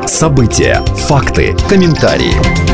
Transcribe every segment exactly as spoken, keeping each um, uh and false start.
События, факты, комментарии.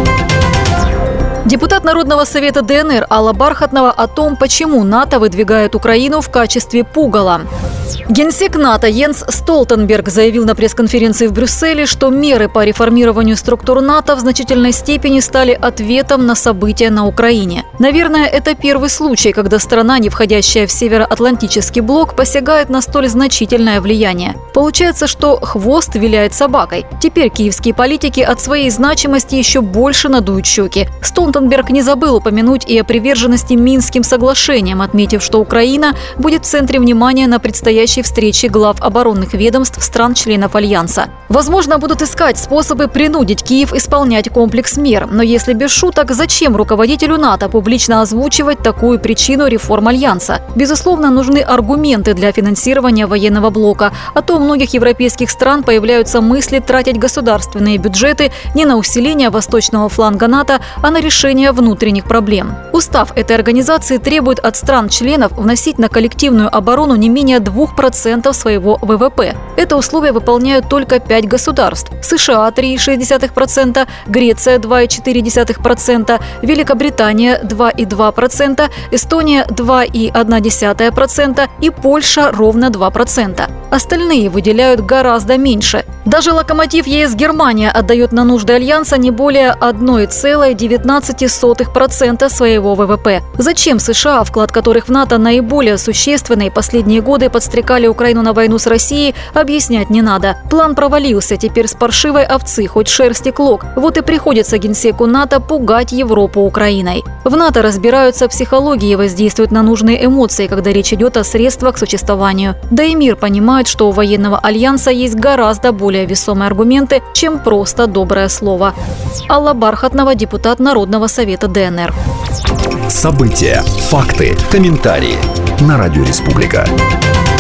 Депутат Народного совета ДНР Алла Бархатнова о том, почему НАТО выдвигает Украину в качестве пугала. Генсек НАТО Йенс Столтенберг заявил на пресс-конференции в Брюсселе, что меры по реформированию структур НАТО в значительной степени стали ответом на события на Украине. Наверное, это первый случай, когда страна, не входящая в Североатлантический блок, посягает на столь значительное влияние. Получается, что хвост виляет собакой. Теперь киевские политики от своей значимости еще больше надуют щеки. Столтенберг не забыл упомянуть и о приверженности Минским соглашениям, отметив, что Украина будет в центре внимания на предстоящей встречи глав оборонных ведомств стран-членов Альянса. Возможно, будут искать способы принудить Киев исполнять комплекс мер. Но если без шуток, зачем руководителю НАТО публично озвучивать такую причину реформ Альянса? Безусловно, нужны аргументы для финансирования военного блока. А то у многих европейских стран появляются мысли тратить государственные бюджеты не на усиление восточного фланга НАТО, а на решение внутренних проблем. Устав этой организации требует от стран-членов вносить на коллективную оборону не менее двух процентов своего ВВП. Это условие выполняют только пять государств. США – три целых шесть десятых процента, Греция – два целых четыре десятых процента, Великобритания – два целых два процента, Эстония – два целых одна десятая процента и Польша – ровно два процента. Остальные выделяют гораздо меньше. Даже локомотив ЕС Германия отдает на нужды Альянса не более одна целая девятнадцать сотых процента своего ВВП. Зачем США, вклад которых в НАТО наиболее существенный, последние годы подстрекали Украину на войну с Россией, объяснять не надо. План провалился, теперь с паршивой овцы хоть шерсти клок. Вот и приходится генсеку НАТО пугать Европу Украиной. В НАТО разбираются в психологии и воздействуют на нужные эмоции, когда речь идет о средствах к существованию. Да и мир понимает, что у военного альянса есть гораздо более весомые аргументы, чем просто доброе слово. Алла Бархатнова, депутат Народного совета ДНР. События, факты, комментарии. На радио «Республика».